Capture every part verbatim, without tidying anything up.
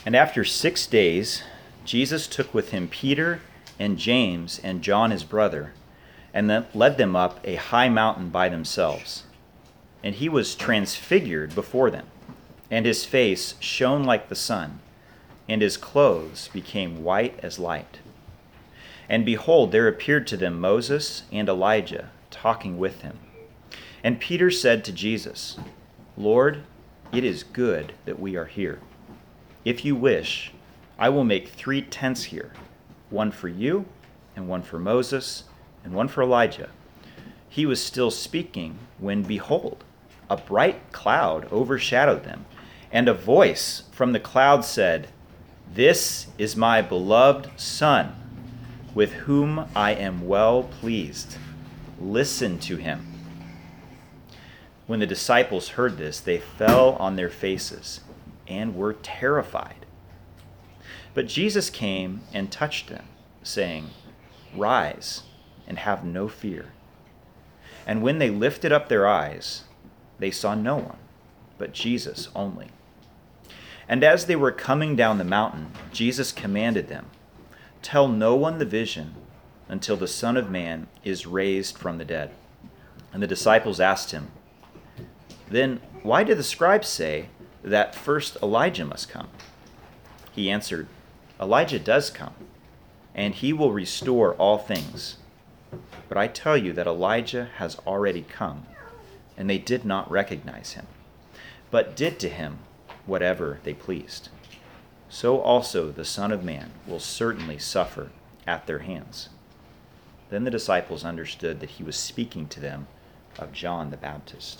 And after six days, Jesus took with him Peter and James and John his brother, and then led them up a high mountain by themselves. And he was transfigured before them, and his face shone like the sun, and his clothes became white as light. And behold, there appeared to them Moses and Elijah talking with him. And Peter said to Jesus, Lord, it is good that we are here. If you wish, I will make three tents here, one for you, and one for Moses, and one for Elijah. He was still speaking when, behold, a bright cloud overshadowed them, and a voice from the cloud said, This is my beloved Son, with whom I am well pleased. Listen to him. When the disciples heard this, they fell on their faces and were terrified. But Jesus came and touched them, saying, Rise and have no fear. And when they lifted up their eyes, they saw no one, but Jesus only. And as they were coming down the mountain, Jesus commanded them, Tell no one the vision until the Son of Man is raised from the dead. And the disciples asked him, Then why did the scribes say that first Elijah must come? He answered, Elijah does come, and he will restore all things. But I tell you that Elijah has already come, and they did not recognize him, but did to him whatever they pleased. So also the Son of Man will certainly suffer at their hands. Then the disciples understood that he was speaking to them of John the Baptist.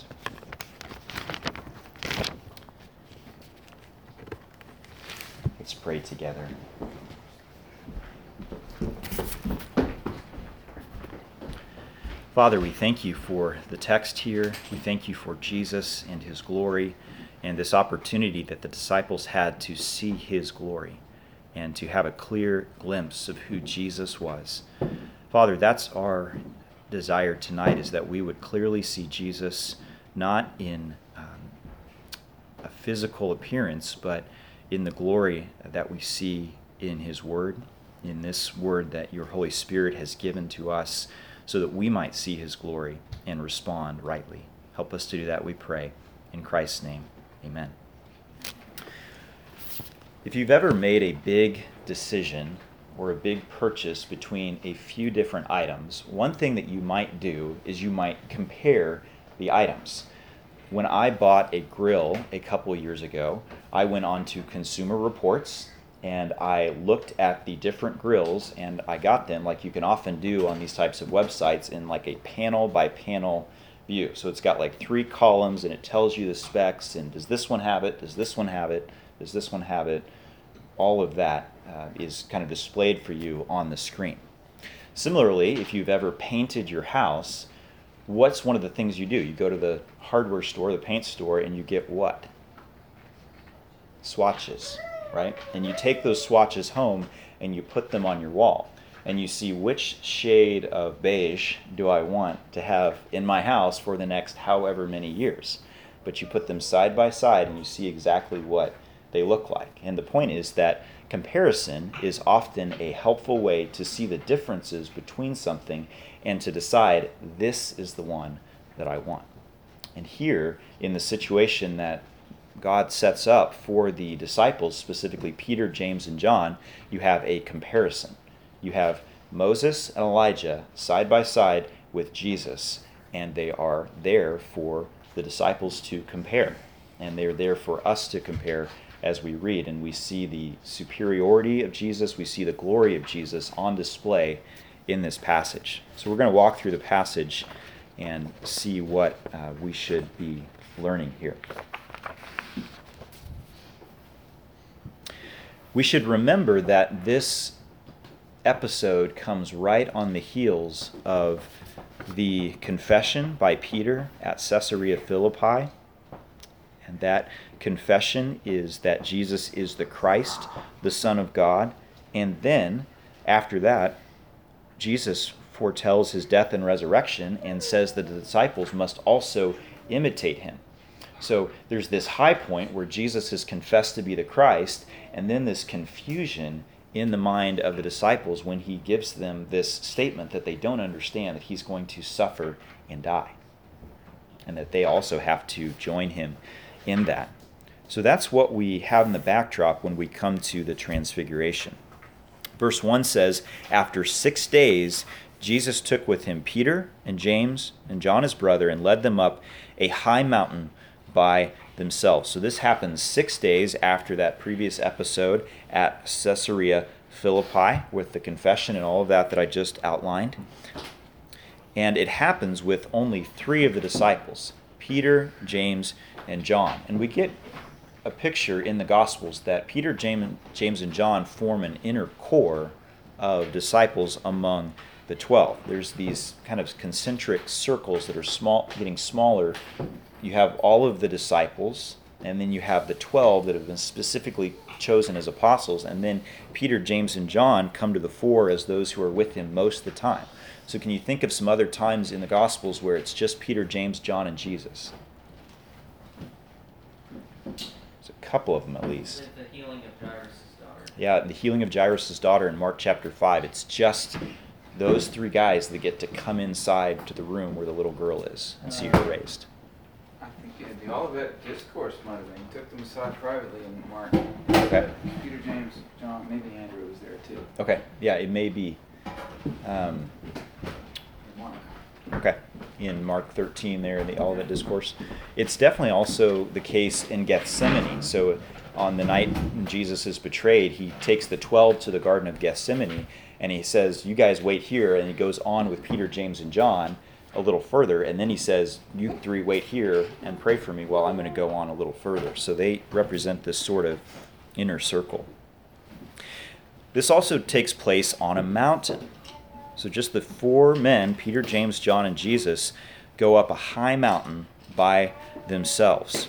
Let's pray together. Father, we thank you for the text here. We thank you for Jesus and his glory and this opportunity that the disciples had to see his glory and to have a clear glimpse of who Jesus was. Father, that's our desire tonight, is that we would clearly see Jesus not in um, a physical appearance, but in the glory that we see in his word, in this word that your Holy Spirit has given to us so that we might see his glory and respond rightly. Help us to do that, we pray. In Christ's name, amen. If you've ever made a big decision or a big purchase between a few different items, one thing that you might do is you might compare the items. When I bought a grill a couple years ago, I went on to Consumer Reports and I looked at the different grills, and I got them, like you can often do on these types of websites, in like a panel by panel view. So it's got like three columns and it tells you the specs, and does this one have it, does this one have it, does this one have it. All of that uh, is kind of displayed for you on the screen. Similarly, if you've ever painted your house, what's one of the things you do? You go to the hardware store, the paint store, and you get what? Swatches, right? And you take those swatches home and you put them on your wall. And you see, which shade of beige do I want to have in my house for the next however many years? But you put them side by side and you see exactly what they look like. And the point is that comparison is often a helpful way to see the differences between something and to decide, this is the one that I want. And here, in the situation that God sets up for the disciples, specifically Peter, James, and John, you have a comparison. You have Moses and Elijah side by side with Jesus, and they are there for the disciples to compare. And they're there for us to compare as we read, and we see the superiority of Jesus, we see the glory of Jesus on display in this passage. So we're going to walk through the passage and see what uh, we should be learning here. We should remember that this episode comes right on the heels of the confession by Peter at Caesarea Philippi. And that confession is that Jesus is the Christ, the Son of God. And then, after that, Jesus foretells his death and resurrection and says that the disciples must also imitate him. So there's this high point where Jesus is confessed to be the Christ, and then this confusion in the mind of the disciples when he gives them this statement that they don't understand, that he's going to suffer and die, and that they also have to join him in that. So that's what we have in the backdrop when we come to the Transfiguration. Verse one says, after six days, Jesus took with him Peter and James and John his brother and led them up a high mountain by themselves. So this happens six days after that previous episode at Caesarea Philippi with the confession and all of that that I just outlined. And it happens with only three of the disciples, Peter, James, and John. And we get a picture in the Gospels that Peter, James, and John form an inner core of disciples among the twelve. There's these kind of concentric circles that are small, getting smaller. You have all of the disciples, and then you have the twelve that have been specifically chosen as apostles, and then Peter, James, and John come to the fore as those who are with him most of the time. So can you think of some other times in the Gospels where it's just Peter, James, John, and Jesus? There's a couple of them at least. The healing of Jairus' daughter. Yeah, the healing of Jairus' daughter in Mark chapter five. It's just those three guys that get to come inside to the room where the little girl is and see her raised. I think yeah, the Olivet Discourse might have been. He took them aside privately in Mark. Okay. Peter, James, John, maybe Andrew was there too. Okay, yeah, it may be. Um, In Mark. okay, in Mark thirteen there in the Olivet Discourse. It's definitely also the case in Gethsemane. So on the night when Jesus is betrayed, he takes the twelve to the Garden of Gethsemane, and he says, you guys wait here, and he goes on with Peter, James, and John a little further, and then he says, you three wait here and pray for me while I'm going to go on a little further. So they represent this sort of inner circle. This also takes place on a mountain. So just the four men, Peter, James, John, and Jesus, go up a high mountain by themselves.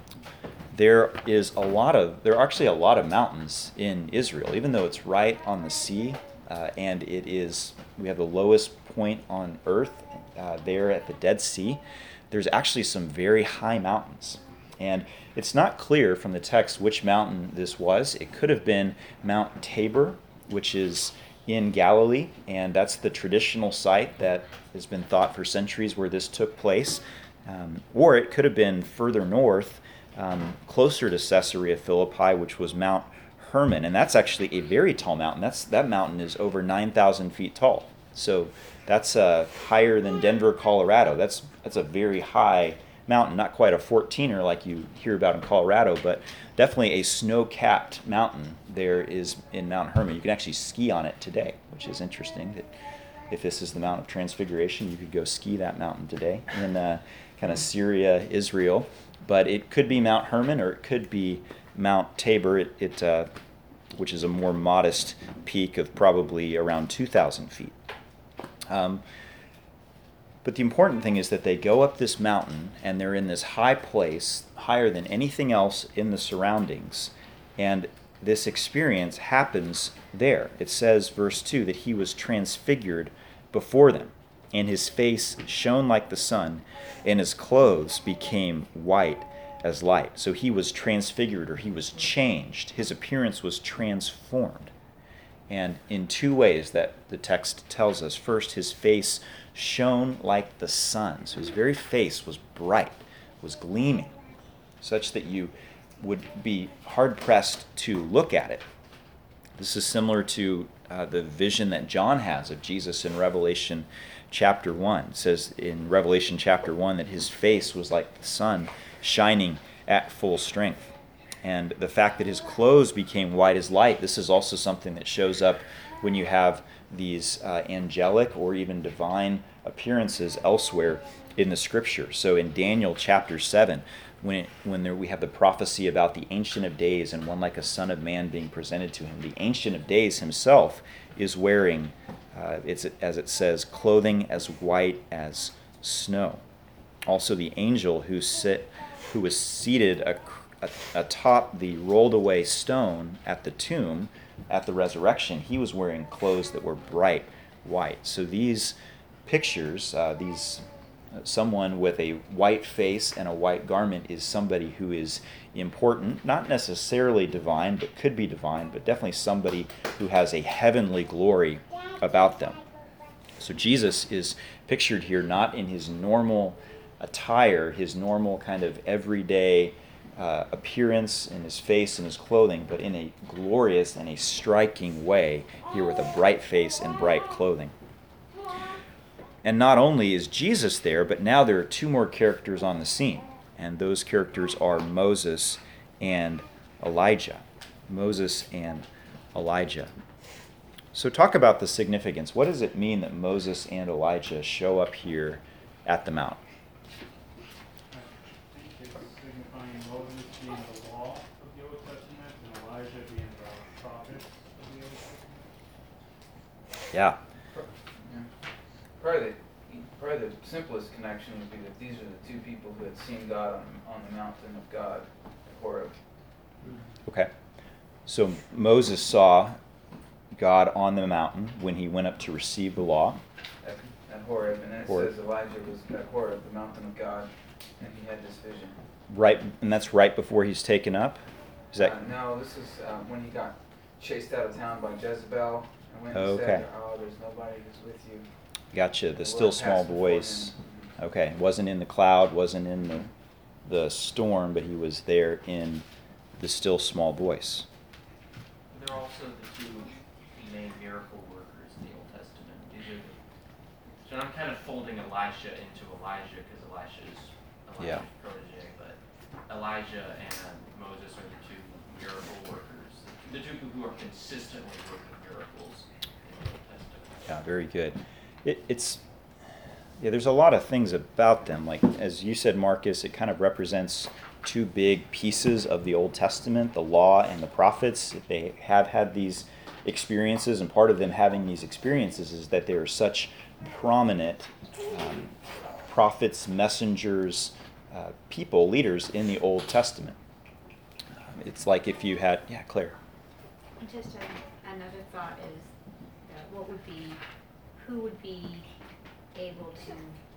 There is a lot of, there are actually a lot of mountains in Israel, even though it's right on the sea, uh, and it is, we have the lowest point on earth uh, there at the Dead Sea. There's actually some very high mountains. And it's not clear from the text which mountain this was. It could have been Mount Tabor, which is in Galilee, and that's the traditional site that has been thought for centuries where this took place. Um, or it could have been further north, um, closer to Caesarea Philippi, which was Mount Hermon, and that's actually a very tall mountain. That's that mountain is over nine thousand feet tall. So that's uh, higher than Denver, Colorado. That's that's a very high mountain, not quite a fourteener like you hear about in Colorado, but definitely a snow-capped mountain there is in Mount Hermon. You can actually ski on it today, which is interesting. That if this is the Mount of Transfiguration, you could go ski that mountain today in uh, kind of Syria, Israel. But it could be Mount Hermon, or it could be Mount Tabor, it, it uh, which is a more modest peak of probably around two thousand feet. Um, But the important thing is that they go up this mountain, and they're in this high place, higher than anything else in the surroundings. And this experience happens there. It says, verse two, that he was transfigured before them, and his face shone like the sun, and his clothes became white as light. So he was transfigured, or he was changed. His appearance was transformed. And in two ways that the text tells us. First, his face shone like the sun. So his very face was bright, was gleaming, such that you would be hard-pressed to look at it. This is similar to uh, the vision that John has of Jesus in Revelation chapter one. It says in Revelation chapter one that his face was like the sun shining at full strength. And the fact that his clothes became white as light, this is also something that shows up when you have these uh, angelic or even divine appearances elsewhere in the Scripture. So in Daniel chapter seven, when it, when there, we have the prophecy about the Ancient of Days and one like a son of man being presented to him, the Ancient of Days himself is wearing, uh, it's as it says, clothing as white as snow. Also the angel who sit, who was seated a atop the rolled away stone at the tomb at the resurrection, he was wearing clothes that were bright white. So these pictures, uh, these someone with a white face and a white garment is somebody who is important, not necessarily divine, but could be divine, but definitely somebody who has a heavenly glory about them. So Jesus is pictured here not in his normal attire, his normal kind of everyday uh, appearance in his face and his clothing, but in a glorious and a striking way here with a bright face and bright clothing. And not only is Jesus there, but now there are two more characters on the scene, and those characters are Moses and Elijah. Moses and Elijah. So talk about the significance. What does it mean that Moses and Elijah show up here at the mount? It's signifying Moses being the law of the Old Testament and Elijah being the prophets of the Old Testament. Yeah. Yeah. Probably the, probably the simplest connection would be that these are the two people who had seen God on, on the mountain of God at Horeb. Okay. So Moses saw God on the mountain when he went up to receive the law. At, at Horeb, and then it Horeb. says Elijah was at Horeb, the mountain of God, and he had this vision. Right, and that's right before he's taken up? Is that Uh, no, this is uh, when he got chased out of town by Jezebel and went Oh, and okay. said, "Oh, there's nobody who's with you." gotcha, the Lord still small passed before voice. him. Okay, wasn't in the cloud, wasn't in the the storm, but he was there in the still small voice. They're also the two main miracle workers in the Old Testament. These are the, so I'm kind of folding Elisha into Elijah because Elisha is Elijah's Yeah. protege, but Elijah and Moses are the two miracle workers, the two people who are consistently working miracles in the Old Testament. Yeah, very good. It, it's yeah. There's a lot of things about them. Like as you said, Marcus, it kind of represents two big pieces of the Old Testament: the law and the prophets. They have had these experiences, and part of them having these experiences is that they are such prominent um, prophets, messengers, uh, people, leaders in the Old Testament. Um, it's like if you had, yeah, Claire. Just a, another thought is that what would be, who would be able to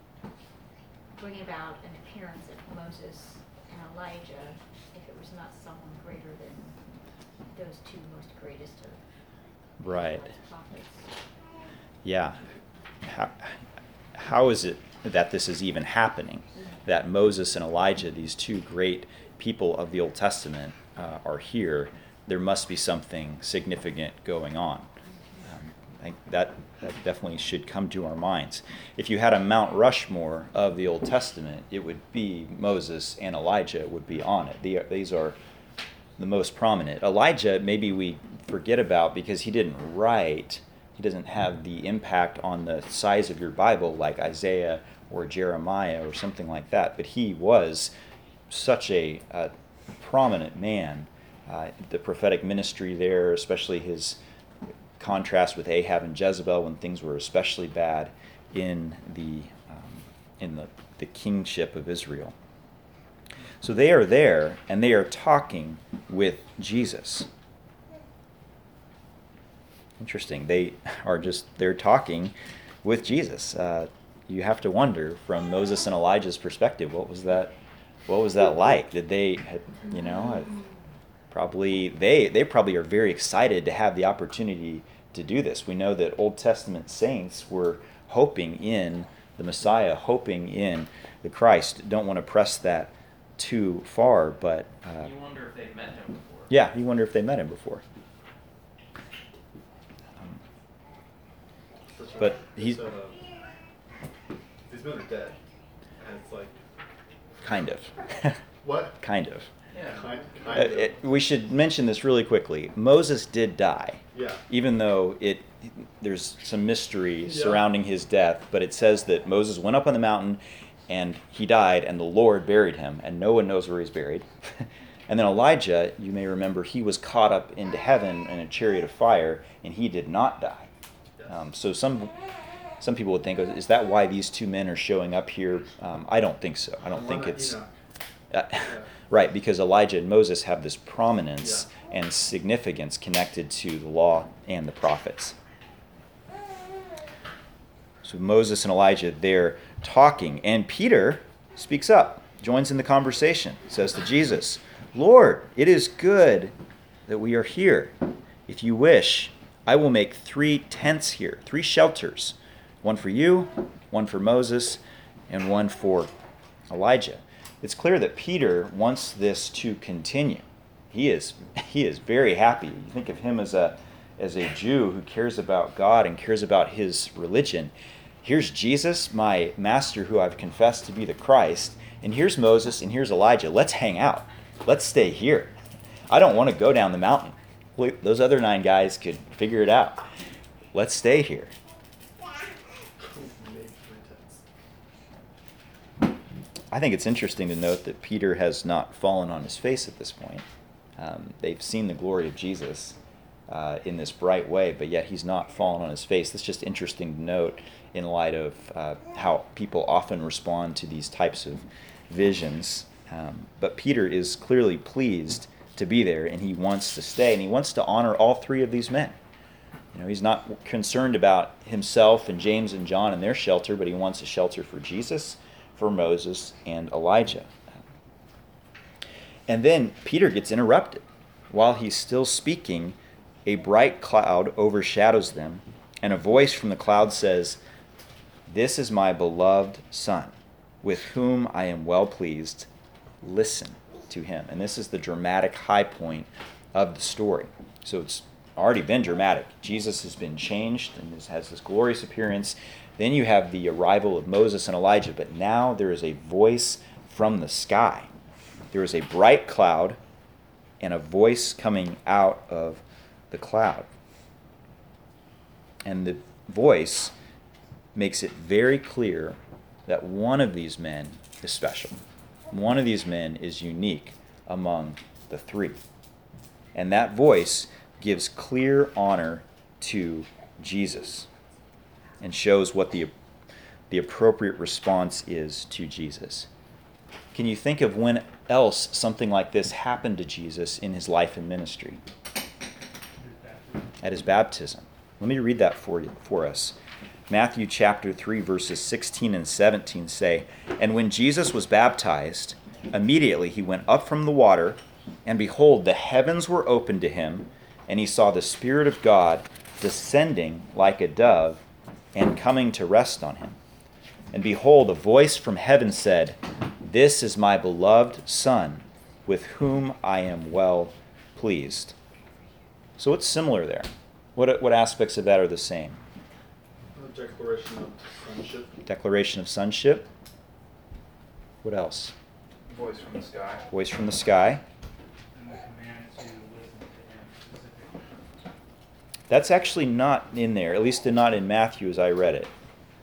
bring about an appearance of Moses and Elijah if it was not someone greater than those two most greatest of Right. God's prophets? Yeah. How, how is it that this is even happening? That Moses and Elijah, these two great people of the Old Testament, uh, are here. There must be something significant going on. Um, I think that, that definitely should come to our minds. If you had a Mount Rushmore of the Old Testament, it would be Moses and Elijah would be on it. They are, these are the most prominent. Elijah, maybe we forget about because he didn't write. He doesn't have the impact on the size of your Bible like Isaiah or Jeremiah or something like that. But he was such a, a prominent man. Uh, the prophetic ministry there, especially his contrast with Ahab and Jezebel when things were especially bad in the um, in the, the kingship of Israel. So they are there and they are talking with Jesus. Interesting. They are just, they're talking with Jesus. Uh, you have to wonder from Moses and Elijah's perspective, what was that, what was that like? Did they, you know, probably, they, they probably are very excited to have the opportunity to do this. We know that Old Testament saints were hoping in the Messiah, hoping in the Christ. Don't want to press that too far, but... Uh, You wonder if they've met him before. yeah, you wonder if they met him before. But he's uh, these men are dead, and it's like kind of, what? kind of. Yeah. Kind, Uh, kind of. it, we should mention this really quickly. Moses did die, yeah. even though it there's some mystery Yeah. surrounding his death. But it says that Moses went up on the mountain, and he died, and the Lord buried him, and no one knows where he's buried. And then Elijah, you may remember, he was caught up into heaven in a chariot of fire, and he did not die. Yes. Um, so some some people would think, is that why these two men are showing up here? Um, I don't think so. I don't Why think not, it's you know, uh, yeah. right, because Elijah and Moses have this prominence and significance connected to the law and the prophets. So Moses and Elijah, they're talking, and Peter speaks up, joins in the conversation, says to Jesus, "Lord, it is good that we are here. If you wish, I will make three tents here, three shelters, one for you, one for Moses, and one for Elijah." It's clear that Peter wants this to continue. He is he is very happy. You think of him as a as a Jew who cares about God and cares about his religion. Here's Jesus, my master, who I've confessed to be the Christ, and here's Moses, and here's Elijah. Let's hang out. Let's stay here. I don't want to go down the mountain. Those other nine guys could figure it out. Let's stay here. I think it's interesting to note that Peter has not fallen on his face at this point. Um, they've seen the glory of Jesus uh, in this bright way, but yet he's not fallen on his face. That's just interesting to note in light of uh, how people often respond to these types of visions. Um, but Peter is clearly pleased to be there, and he wants to stay, and he wants to honor all three of these men. You know, he's not concerned about himself and James and John and their shelter, but he wants a shelter for Jesus, for Moses, and Elijah. And then Peter gets interrupted. While he's still speaking, a bright cloud overshadows them, and a voice from the cloud says, "This is my beloved Son, with whom I am well pleased. Listen to him." And this is the dramatic high point of the story. So it's already been dramatic. Jesus has been changed and has this glorious appearance. Then you have the arrival of Moses and Elijah, but now there is a voice from the sky. There is a bright cloud and a voice coming out of the cloud. And the voice makes it very clear that one of these men is special. One of these men is unique among the three. And that voice gives clear honor to Jesus and shows what the, the appropriate response is to Jesus. Can you think of when else something like this happened to Jesus in his life and ministry? At his baptism. Let me read that for you, for us. Matthew chapter three, verses sixteen and seventeen say, "And when Jesus was baptized, immediately he went up from the water, and behold, the heavens were opened to him, and he saw the Spirit of God descending like a dove and coming to rest on him. And behold, a voice from heaven said, 'This is my beloved Son, with whom I am well pleased.'" So what's similar there? What, what aspects of that are the same? The declaration of sonship. Declaration of sonship. What else? Voice from the sky. Voice from the sky. And the command to listen to him specifically. That's actually not in there, at least not in Matthew as I read it.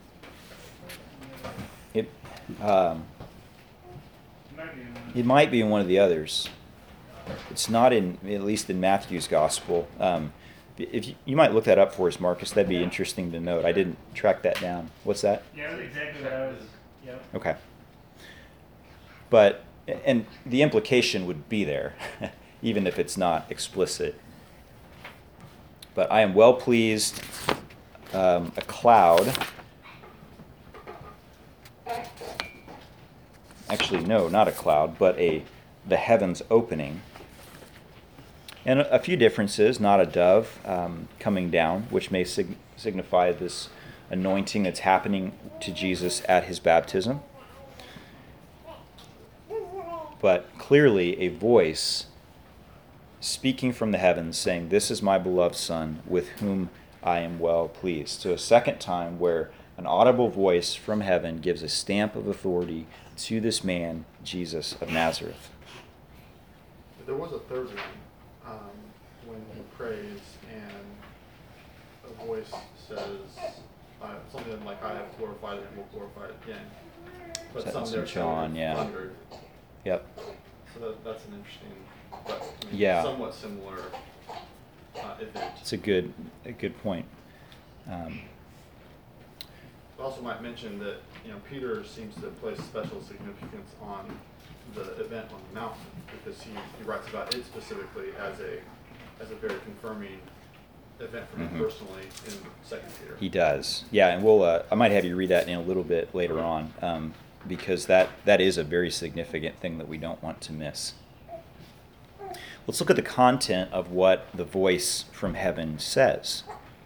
It, um, It might be in one. it might be in one of the others. It's not in, at least in Matthew's gospel. Um, if you, you might look that up for us, Marcus, that'd be interesting to note. I didn't track that down. What's that? Yeah, that's exactly what I was, yep. Okay. But, and the implication would be there, even if it's not explicit. But I am well pleased, um, a cloud. Actually, no, not a cloud, but a the heavens opening. And a, a few differences, not a dove um, coming down, which may sig- signify this anointing that's happening to Jesus at his baptism. But clearly a voice speaking from the heavens saying, "This is my beloved Son, with whom I am well pleased." So a second time where an audible voice from heaven gives a stamp of authority to this man, Jesus of Nazareth. But there was a third one um, when he prays and a voice says uh, something like, "I have glorified it and will glorify it again." But That's some in there John, say yeah. thundered. Yep. So that, that's an interesting, but I mean, Yeah. somewhat similar uh, event. It's a good a good point. Um, I also might mention that, you know, Peter seems to place special significance on the event on the mountain because he, he writes about it specifically as a as a very confirming event for him Mhm. personally in Second Peter. He does. Yeah, and we'll. Uh, I might have you read that in a little bit later on, um, because that that is a very significant thing that we don't want to miss. Let's look at the content of what the voice from heaven says.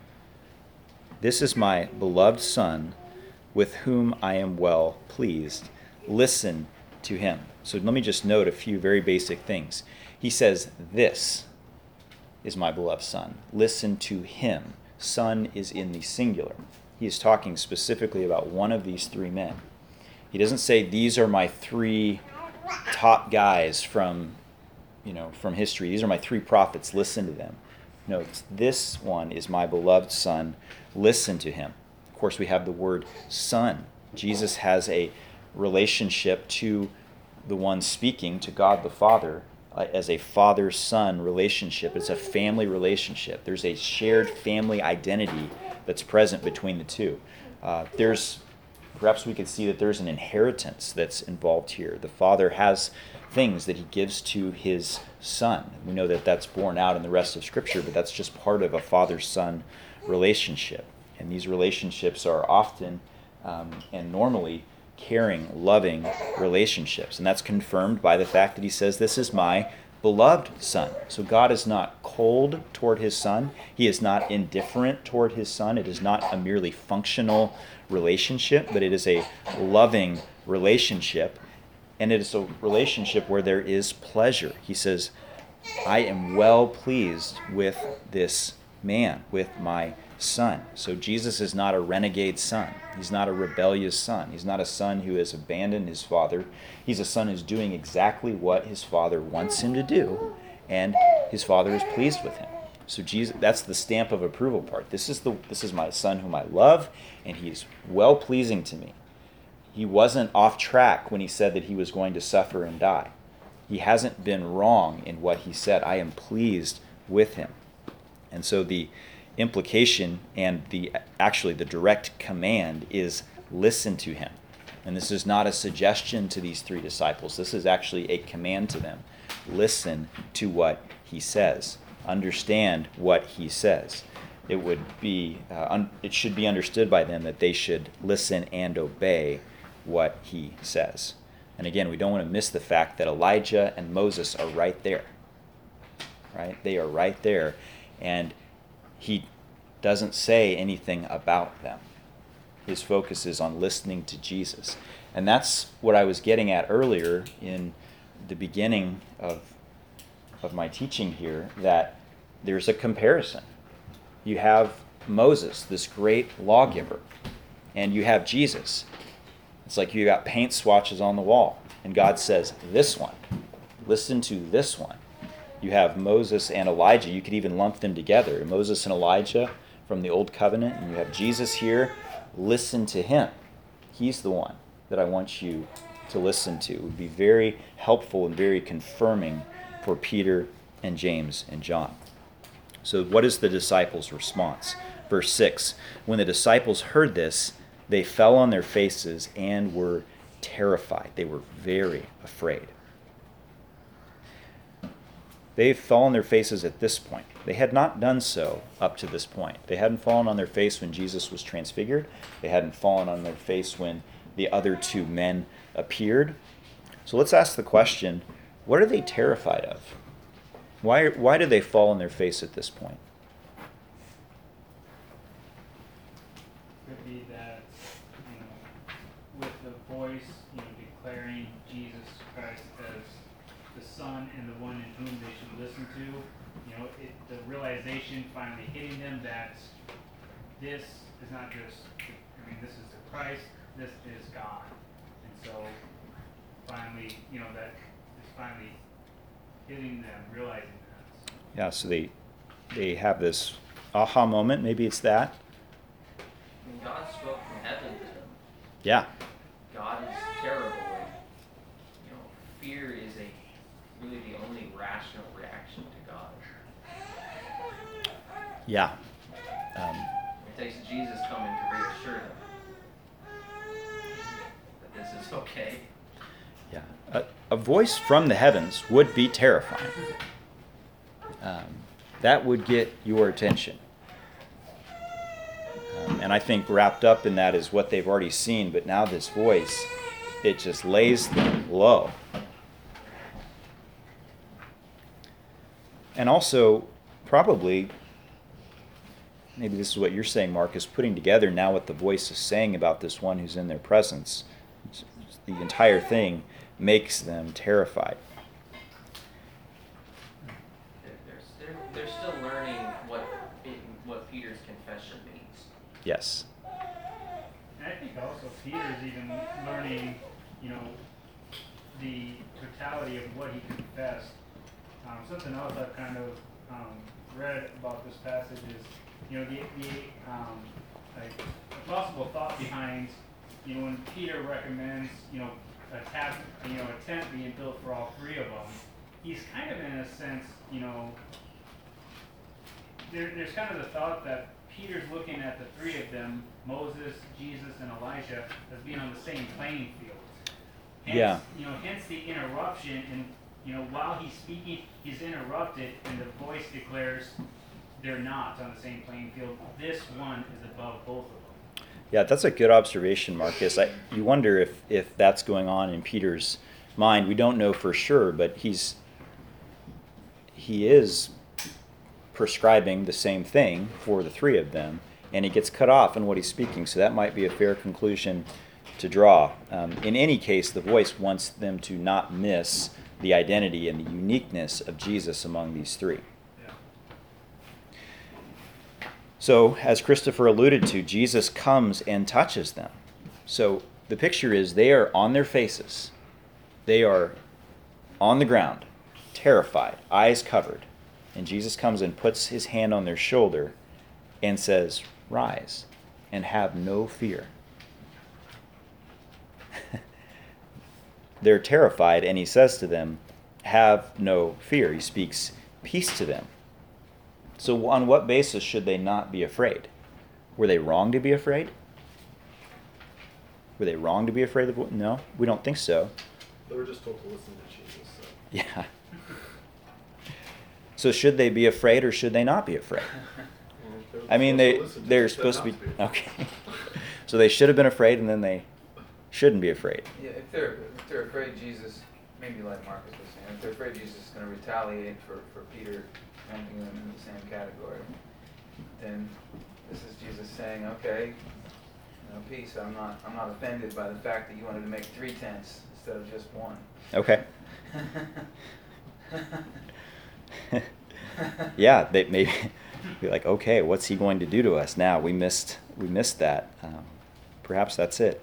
This is my beloved Son, with whom I am well pleased. Listen to him. So let me just note a few very basic things. He says, this is my beloved Son. Listen to him. Son is in the singular. He is talking specifically about one of these three men. He doesn't say, these are my three top guys from, you know, from history. These are my three prophets. Listen to them. No, it's, this one is my beloved Son. Listen to him. Of course, we have the word Son. Jesus has a relationship to the one speaking, to God the Father, uh, as a father-son relationship. It's a family relationship. There's a shared family identity that's present between the two. Uh, there's, perhaps we could see that there's an inheritance that's involved here. The Father has things that he gives to his Son. We know that that's borne out in the rest of Scripture, but that's just part of a father-son relationship. And these relationships are often um, and normally caring, loving relationships. And that's confirmed by the fact that he says, this is my beloved Son. So God is not cold toward his Son. He is not indifferent toward his Son. It is not a merely functional relationship, but it is a loving relationship. And it is a relationship where there is pleasure. He says, I am well pleased with this man, with my Son. So Jesus is not a renegade son. He's not a rebellious son. He's not a son who has abandoned his father. He's a son who's doing exactly what his father wants him to do, and his father is pleased with him. So Jesus, that's the stamp of approval part. This is the this is my Son whom I love, and he's well pleasing to me. He wasn't off track when he said that he was going to suffer and die. He hasn't been wrong in what he said. I am pleased with him. And so the implication and the actually the direct command is listen to him. And this is not a suggestion to these three disciples. This is actually a command to them. Listen to what he says. Understand what he says. It would be uh, un- it should be understood by them that they should listen and obey what he says. And again, we don't want to miss the fact that Elijah and Moses are right there. Right? They are right there. And he doesn't say anything about them. His focus is on listening to Jesus. And that's what I was getting at earlier in the beginning of, of my teaching here, that there's a comparison. You have Moses, this great lawgiver, and you have Jesus. It's like you got paint swatches on the wall, and God says, this one, listen to this one. You have Moses and Elijah. You could even lump them together. Moses and Elijah from the Old Covenant, and you have Jesus here. Listen to him. He's the one that I want you to listen to. It would be very helpful and very confirming for Peter and James and John. So what is the disciples' response? Verse six, when the disciples heard this, they fell on their faces and were terrified. They were very afraid. They fell on their faces at this point. They had not done so up to this point. They hadn't fallen on their face when Jesus was transfigured. They hadn't fallen on their face when the other two men appeared. So let's ask the question, what are they terrified of? Why, why do they fall on their face at this point? Could be that, you know, with the voice, you know, declaring Jesus Christ as the Son and the one in whom they should listen to, you know, it, the realization finally hitting them that this is not just, I mean, this is the Christ, this is God. And so finally, you know, that is finally hitting them, realizing that. Yeah, so they they have this aha moment. Maybe it's that. I mean, God spoke from heaven to them. Yeah. God is terrible. And, you know, fear is a really the only rational reaction to God. Yeah. Um, It takes Jesus coming to reassure them that this is okay. yeah. A, a voice from the heavens would be terrifying. Um, that would get your attention. Um, and I think wrapped up in that is what they've already seen, but now this voice, it just lays them low. And also, probably, maybe this is what you're saying, Marcus, putting together now what the voice is saying about this one who's in their presence. The entire thing makes them terrified. They're, they're, they're still learning what it, what Peter's confession means. Yes. And I think also Peter's even learning, you know, the totality of what he confessed. Um, something else I've kind of um, read about this passage is, you know, the, the um, like a possible thought behind, you know, when Peter recommends, you know, a tab, you know, a tent being built for all three of them, he's kind of in a sense, you know, there, there's kind of the thought that Peter's looking at the three of them, Moses, Jesus, and Elijah, as being on the same playing field. Hence, Yeah. You know, hence the interruption, and you know, while he's speaking, he's interrupted, and the voice declares they're not on the same playing field. This one is above both of them. Yeah, that's a good observation, Marcus. I, you wonder if, if that's going on in Peter's mind. We don't know for sure, but he's he is prescribing the same thing for the three of them, and he gets cut off in what he's speaking, so that might be a fair conclusion to draw. Um, in any case, the voice wants them to not miss the identity and the uniqueness of Jesus among these three. Yeah. So, as Christopher alluded to, Jesus comes and touches them. So, the picture is they are on their faces. They are on the ground, terrified, eyes covered. And Jesus comes and puts his hand on their shoulder and says, "Rise and have no fear." They're terrified, and he says to them, "Have no fear." He speaks peace to them. So on what basis should they not be afraid? Were they wrong to be afraid? Were they wrong to be afraid of? No, we don't think so. They were just told to listen to Jesus. So. Yeah. So should they be afraid or should they not be afraid? Well, I mean, they supposed to listen to they're Jesus, supposed to be not okay. So they should have been afraid, and then they shouldn't be afraid. Yeah, if they're if they're afraid Jesus, maybe like Marcus was saying, if they're afraid Jesus is going to retaliate for, for Peter lumping them in the same category, then this is Jesus saying, okay, you know, peace. I'm not I'm not offended by the fact that you wanted to make three tents instead of just one. Okay. Yeah, they maybe be like, okay, what's he going to do to us now? We missed we missed that. Um, perhaps that's it.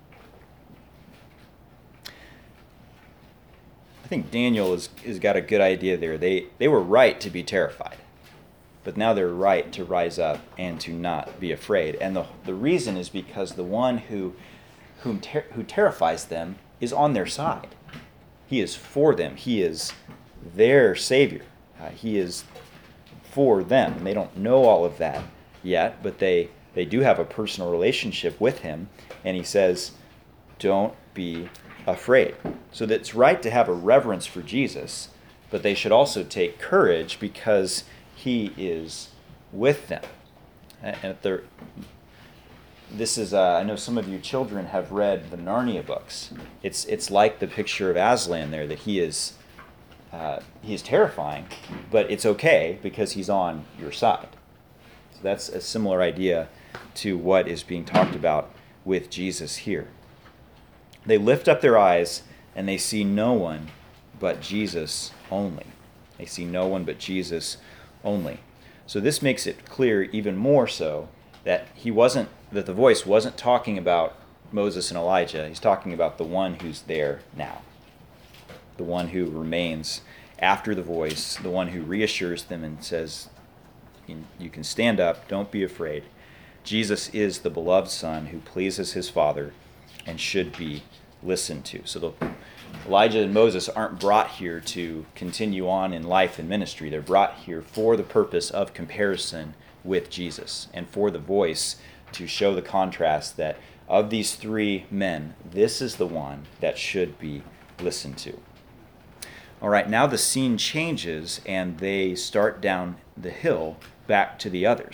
I think Daniel has is got a good idea there. They they were right to be terrified, but now they're right to rise up and to not be afraid. And the the reason is because the one who whom ter- who terrifies them is on their side. He is for them. He is their Savior. Uh, he is for them. And they don't know all of that yet, but they, they do have a personal relationship with him. And he says, don't be afraid. So that it's right to have a reverence for Jesus, but they should also take courage because he is with them. And if they're, this is, uh, I know some of you children have read the Narnia books. It's it's like the picture of Aslan there, that he is uh, he is terrifying, but it's okay because he's on your side. So that's a similar idea to what is being talked about with Jesus here. They lift up their eyes and they see no one but Jesus only. They see no one but Jesus only. So this makes it clear even more so that he wasn't, that the voice wasn't talking about Moses and Elijah. He's talking about the one who's there now. The one who remains after the voice, the one who reassures them and says, you can stand up, don't be afraid. Jesus is the beloved Son who pleases his Father and should be listened to. So the, Elijah and Moses aren't brought here to continue on in life and ministry. They're brought here for the purpose of comparison with Jesus and for the voice to show the contrast that of these three men, this is the one that should be listened to. All right, now the scene changes and they start down the hill back to the others.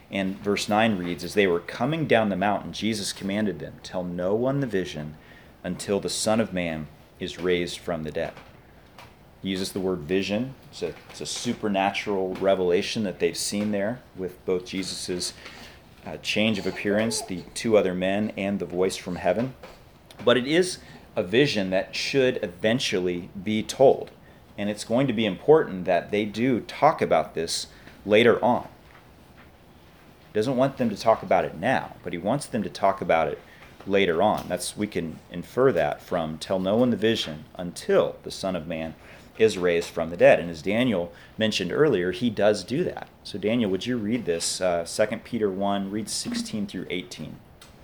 And verse nine reads, as they were coming down the mountain, Jesus commanded them, tell no one the vision until the Son of Man is raised from the dead. He uses the word vision. It's a, it's a supernatural revelation that they've seen there with both Jesus' uh, change of appearance, the two other men, and the voice from heaven. But it is a vision that should eventually be told. And it's going to be important that they do talk about this later on. He doesn't want them to talk about it now, but he wants them to talk about it later on. That's we can infer that from tell no one the vision until the Son of Man is raised from the dead. And as Daniel mentioned earlier, he does do that. So Daniel, would you read this? Uh, Second Peter one, read sixteen through eighteen.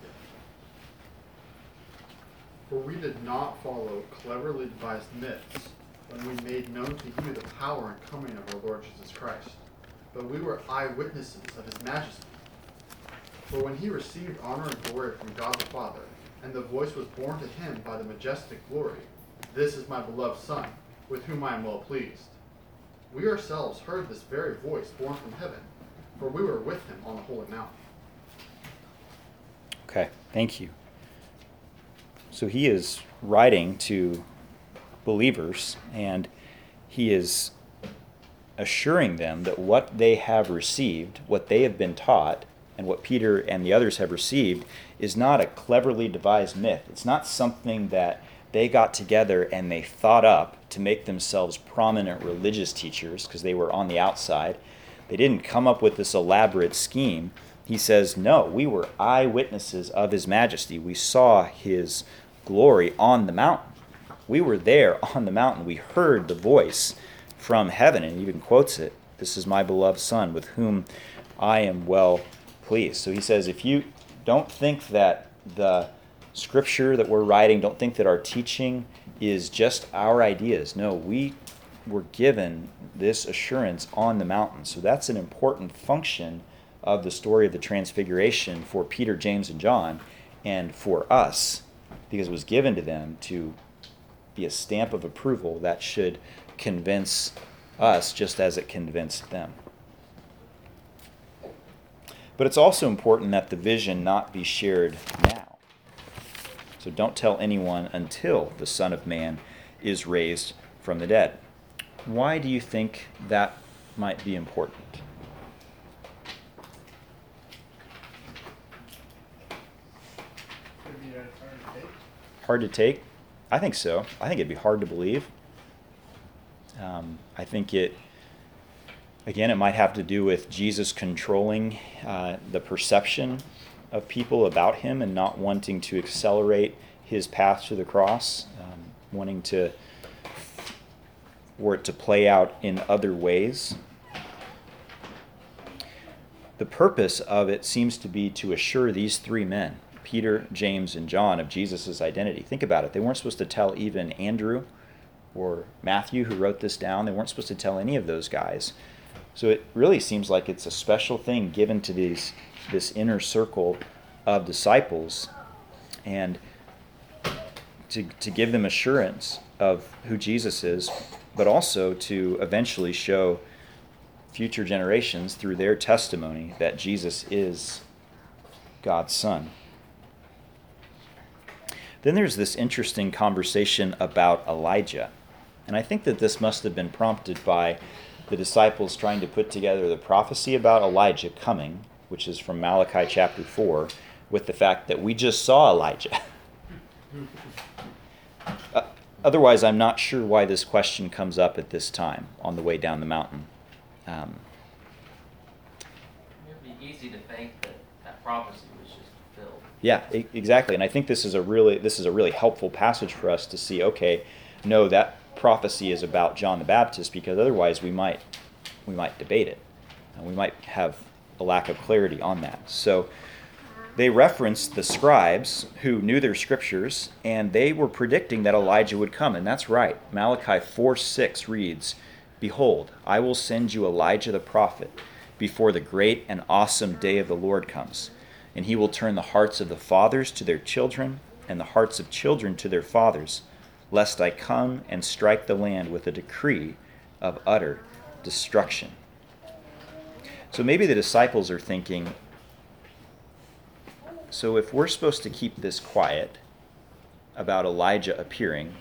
For we did not follow cleverly devised myths when we made known to you the power and coming of our Lord Jesus Christ, but we were eyewitnesses of his majesty. For when he received honor and glory from God the Father, and the voice was borne to him by the majestic glory, this is my beloved Son, with whom I am well pleased. We ourselves heard this very voice borne from heaven, for we were with him on the holy mountain. Okay, thank you. So he is writing to believers, and he is assuring them that what they have received, what they have been taught, and what Peter and the others have received is not a cleverly devised myth. It's not something that they got together and they thought up to make themselves prominent religious teachers because they were on the outside. They didn't come up with this elaborate scheme. He says, no, we were eyewitnesses of his majesty. We saw his glory on the mountain. We were there on the mountain. We heard the voice from heaven, and he even quotes it. This is my beloved Son, with whom I am well pleased. So he says, if you don't think that the scripture that we're writing, don't think that our teaching is just our ideas. No, we were given this assurance on the mountain. So that's an important function of the story of the Transfiguration for Peter, James, and John, and for us, because it was given to them to be a stamp of approval that should convince us just as it convinced them. But it's also important that the vision not be shared now. So don't tell anyone until the Son of Man is raised from the dead. Why do you think that might be important? Could be that it's hard to take. Hard to take? I think so. I think it'd be hard to believe. Um, I think it, again, it might have to do with Jesus controlling uh, the perception of people about him and not wanting to accelerate his path to the cross, um, wanting to for it to play out in other ways. The purpose of it seems to be to assure these three men, Peter, James, and John, of Jesus' identity. Think about it. They weren't supposed to tell even Andrew or Matthew, who wrote this down. They weren't supposed to tell any of those guys. So it really seems like it's a special thing given to these this inner circle of disciples, and to to give them assurance of who Jesus is, but also to eventually show future generations through their testimony that Jesus is God's Son. Then there's this interesting conversation about Elijah. And I think that this must have been prompted by the disciples trying to put together the prophecy about Elijah coming, which is from Malachi chapter four, with the fact that we just saw Elijah. uh, otherwise, I'm not sure why this question comes up at this time on the way down the mountain. Um, It would be easy to think that that prophecy was just fulfilled. Yeah, e- exactly. And I think this is a really this is a really helpful passage for us to see, okay, no, that prophecy is about John the Baptist, because otherwise we might we might debate it. And we might have a lack of clarity on that. So they referenced the scribes who knew their scriptures, and they were predicting that Elijah would come, and that's right. Malachi four six reads, "Behold, I will send you Elijah the prophet before the great and awesome day of the Lord comes. And he will turn the hearts of the fathers to their children, and the hearts of children to their fathers, lest I come and strike the land with a decree of utter destruction." So maybe the disciples are thinking, so if we're supposed to keep this quiet about Elijah appearing,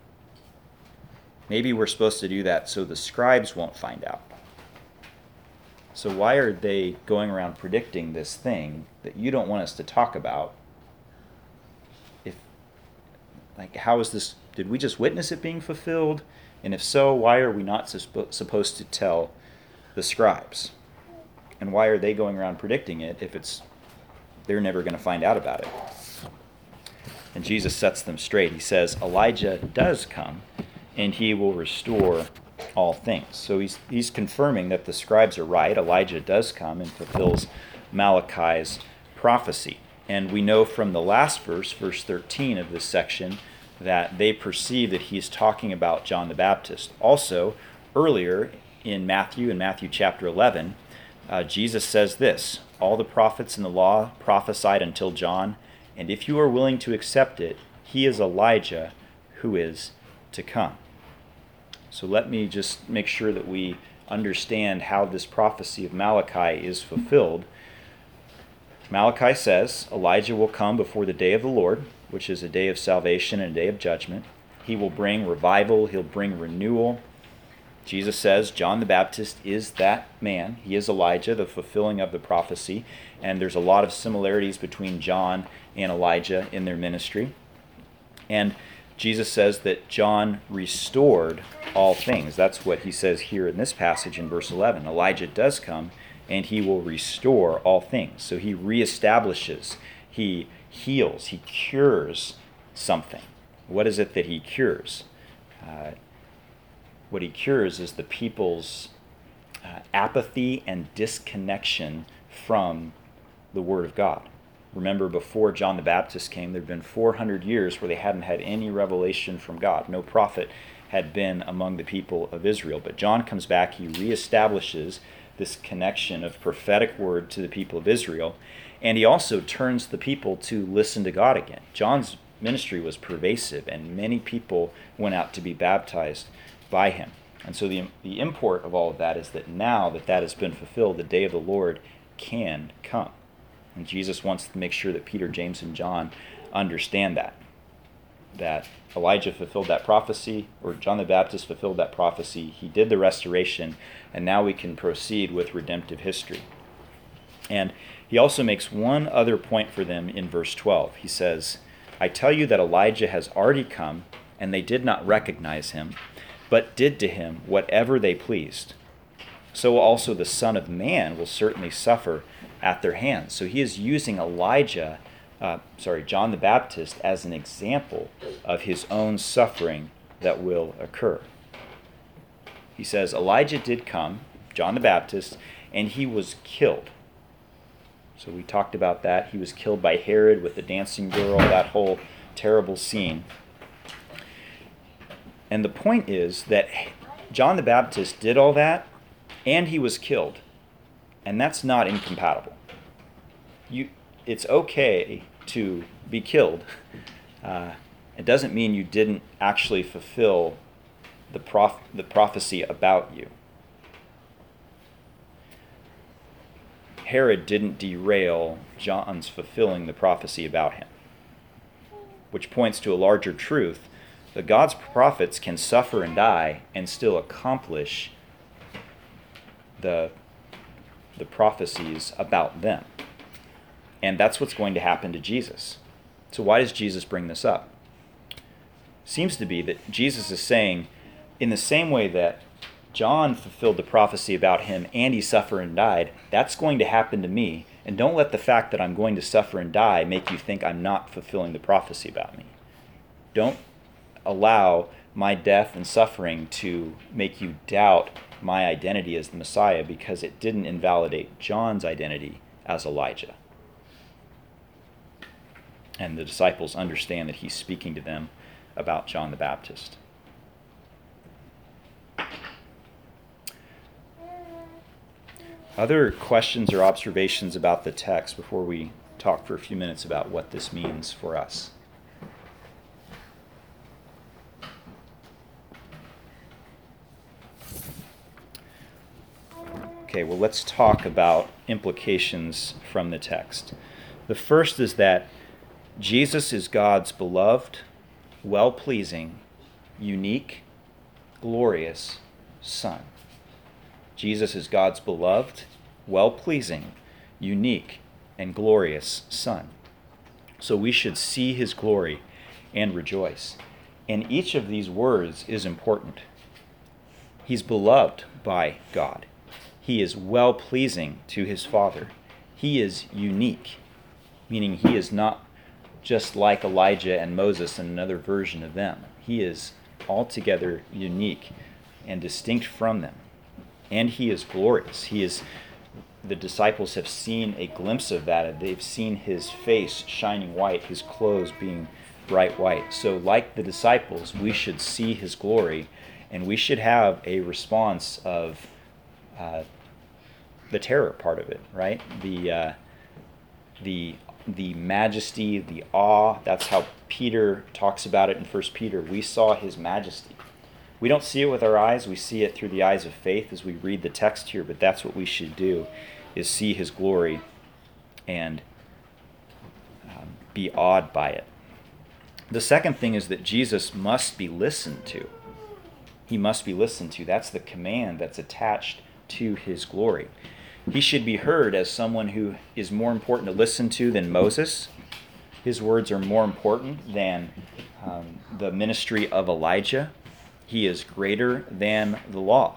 maybe we're supposed to do that so the scribes won't find out. So why are they going around predicting this thing that you don't want us to talk about? If, like, how is this, did we just witness it being fulfilled? And if so, why are we not suspo- supposed to tell the scribes? And why are they going around predicting it if it's they're never going to find out about it? And Jesus sets them straight. He says, Elijah does come, and he will restore all things. So he's he's confirming that the scribes are right. Elijah does come and fulfills Malachi's prophecy. And we know from the last verse, verse thirteen of this section, that they perceive that he's talking about John the Baptist. Also, earlier in Matthew, in Matthew chapter eleven, uh, Jesus says this, all the prophets in the law prophesied until John, and if you are willing to accept it, he is Elijah who is to come. So let me just make sure that we understand how this prophecy of Malachi is fulfilled. Malachi says, Elijah will come before the day of the Lord, which is a day of salvation and a day of judgment. He will bring revival, he'll bring renewal. Jesus says John the Baptist is that man. He is Elijah, the fulfilling of the prophecy. And there's a lot of similarities between John and Elijah in their ministry. And Jesus says that John restored all things. That's what he says here in this passage in verse eleven. Elijah does come, and he will restore all things. So he reestablishes, he heals, he cures something. What is it that he cures? Uh, what he cures is the people's uh, apathy and disconnection from the Word of God. Remember, before John the Baptist came, there had been four hundred years where they hadn't had any revelation from God. No prophet had been among the people of Israel. But John comes back, he reestablishes this connection of prophetic word to the people of Israel, and he also turns the people to listen to God again. John's ministry was pervasive, and many people went out to be baptized by him. And so the, the import of all of that is that now that that has been fulfilled, the day of the Lord can come. And Jesus wants to make sure that Peter, James, and John understand that. That Elijah fulfilled that prophecy, or John the Baptist fulfilled that prophecy. He did the restoration, and now we can proceed with redemptive history. And he also makes one other point for them in verse twelve. He says, I tell you that Elijah has already come, and they did not recognize him, but did to him whatever they pleased. So also the Son of Man will certainly suffer at their hands. So he is using Elijah, uh, sorry, John the Baptist as an example of his own suffering that will occur. He says, Elijah did come, John the Baptist, and he was killed. So we talked about that. He was killed by Herod with the dancing girl, that whole terrible scene. And the point is that John the Baptist did all that, and he was killed. And that's not incompatible. You, it's okay to be killed. Uh, it doesn't mean you didn't actually fulfill the, prof- the prophecy about you. Herod didn't derail John's fulfilling the prophecy about him, which points to a larger truth that God's prophets can suffer and die and still accomplish the, the prophecies about them. And that's what's going to happen to Jesus. So why does Jesus bring this up? Seems to be that Jesus is saying, in the same way that John fulfilled the prophecy about him and he suffered and died, that's going to happen to me. And don't let the fact that I'm going to suffer and die make you think I'm not fulfilling the prophecy about me. Don't allow my death and suffering to make you doubt my identity as the Messiah, because it didn't invalidate John's identity as Elijah. And the disciples understand that he's speaking to them about John the Baptist. Other questions or observations about the text before we talk for a few minutes about what this means for us? Okay, well, let's talk about implications from the text. The first is that Jesus is God's beloved, well-pleasing, unique, glorious Son. Jesus is God's beloved, well-pleasing, unique, and glorious Son. So we should see his glory and rejoice. And each of these words is important. He's beloved by God. He is well-pleasing to his Father. He is unique, meaning he is not just like Elijah and Moses and another version of them. He is altogether unique and distinct from them. And he is glorious. He is, the disciples have seen a glimpse of that. They've seen his face shining white, his clothes being bright white. So like the disciples, we should see his glory, and we should have a response of uh, the terror part of it, right? The uh, the the majesty, the awe. That's how Peter talks about it in First Peter. We saw his majesty. We don't see it with our eyes. We see it through the eyes of faith as we read the text here, but that's what we should do, is see his glory and um, be awed by it. The second thing is that Jesus must be listened to. He must be listened to. That's the command that's attached to his glory. He should be heard as someone who is more important to listen to than Moses. His words are more important than um, the ministry of Elijah. He is greater than the law.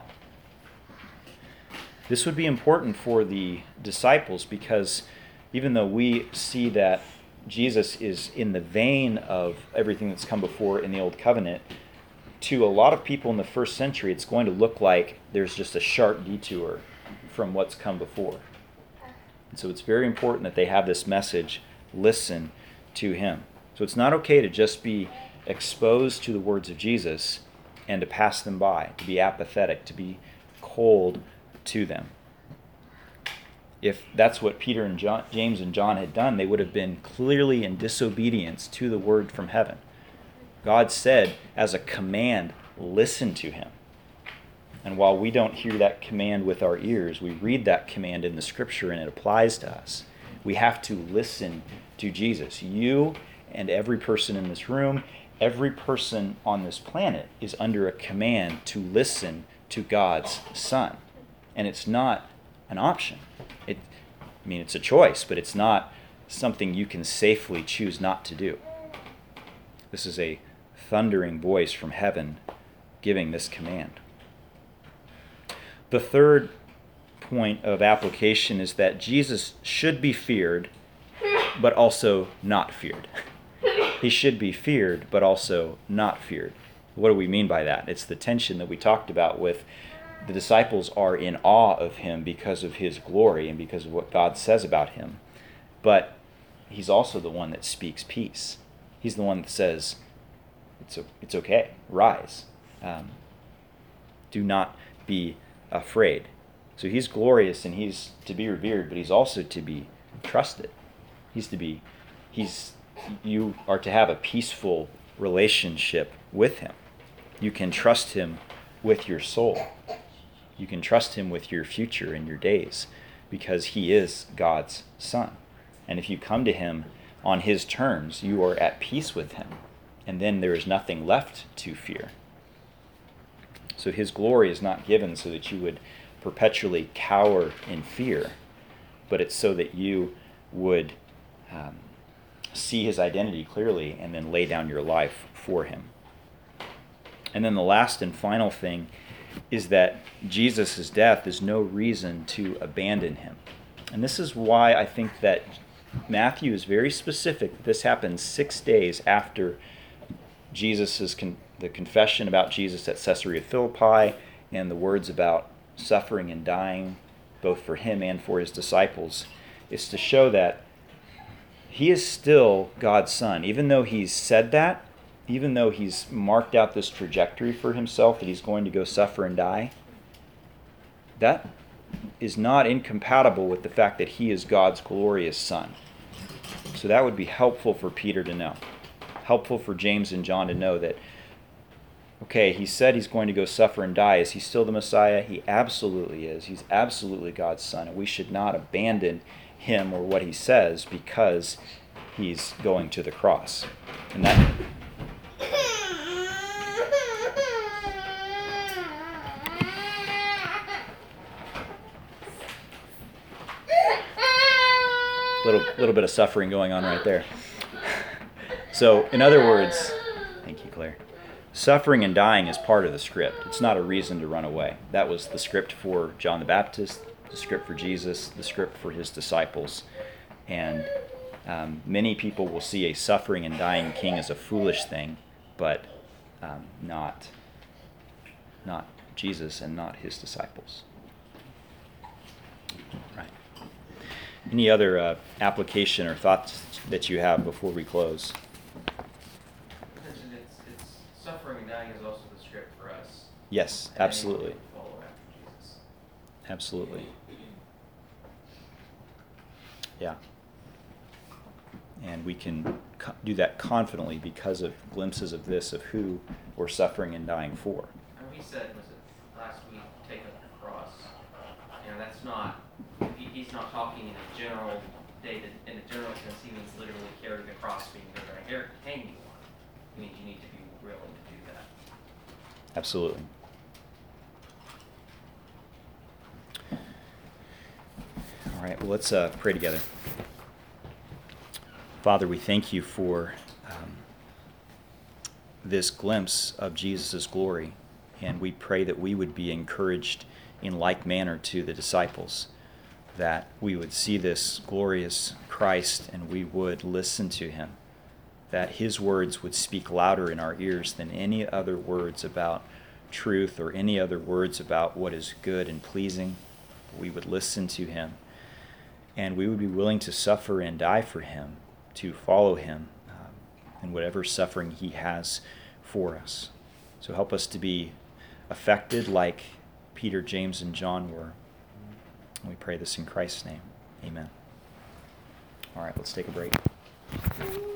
This would be important for the disciples because even though we see that Jesus is in the vein of everything that's come before in the Old Covenant, to a lot of people in the first century, it's going to look like there's just a sharp detour from what's come before. And so it's very important that they have this message, listen to him. So it's not okay to just be exposed to the words of Jesus and to pass them by, to be apathetic, to be cold to them. If that's what Peter and John, James and John had done, they would have been clearly in disobedience to the word from heaven. God said as a command, listen to him. And while we don't hear that command with our ears, we read that command in the scripture and it applies to us. We have to listen to Jesus. You and every person in this room, every person on this planet is under a command to listen to God's Son. And it's not an option. It, I mean, it's a choice, but it's not something you can safely choose not to do. This is a thundering voice from heaven giving this command. The third point of application is that Jesus should be feared, but also not feared. He should be feared, but also not feared. What do we mean by that? It's the tension that we talked about with the disciples are in awe of him because of his glory and because of what God says about him. But he's also the one that speaks peace. He's the one that says, it's, it's okay, rise. Um, do not be afraid. So he's glorious and he's to be revered, but he's also to be trusted. He's to be, he's, you are to have a peaceful relationship with him. You can trust him with your soul. You can trust him with your future and your days because he is God's Son. And if you come to him on his terms, you are at peace with him. And then there is nothing left to fear. So his glory is not given so that you would perpetually cower in fear, but it's so that you would um, see his identity clearly and then lay down your life for him. And then the last and final thing is that Jesus' death is no reason to abandon him. And this is why I think that Matthew is very specific. This happens six days after Jesus's con- the confession about Jesus at Caesarea Philippi and the words about suffering and dying, both for him and for his disciples, is to show that he is still God's Son. Even though he's said that, even though he's marked out this trajectory for himself that he's going to go suffer and die, that is not incompatible with the fact that he is God's glorious Son. So that would be helpful for Peter to know. Helpful for James and John to know that okay, he said he's going to go suffer and die. Is he still the Messiah? He absolutely is. He's absolutely God's son, and we should not abandon him or what he says because he's going to the cross. And that little little bit of suffering going on right there. So, in other words, thank you, Claire. Suffering and dying is part of the script. It's not a reason to run away. That was the script for John the Baptist, the script for Jesus, the script for his disciples. And um, many people will see a suffering and dying king as a foolish thing, but um, not, not Jesus and not his disciples. Right. Any other uh, application or thoughts that you have before we close? It's, it's suffering and dying is also the script for us. Yes, And absolutely. anyone who follow after Jesus. Absolutely. Yeah. And we can co- do that confidently because of glimpses of this, of who we're suffering and dying for. And we said, was it last week, take up the cross. You know, that's not, he, he's not talking in a general, day to, in a general sense, he means literally carry the cross being they're going to hang you on. It means you need to be willing to do that. Absolutely. All right, well, let's uh, pray together. Father, we thank you for um, this glimpse of Jesus' glory, and we pray that we would be encouraged in like manner to the disciples, that we would see this glorious Christ and we would listen to him, that his words would speak louder in our ears than any other words about truth or any other words about what is good and pleasing. We would listen to him, and we would be willing to suffer and die for him, to follow him um, in whatever suffering he has for us. So help us to be affected like Peter, James, and John were. And we pray this in Christ's name. Amen. All right, let's take a break.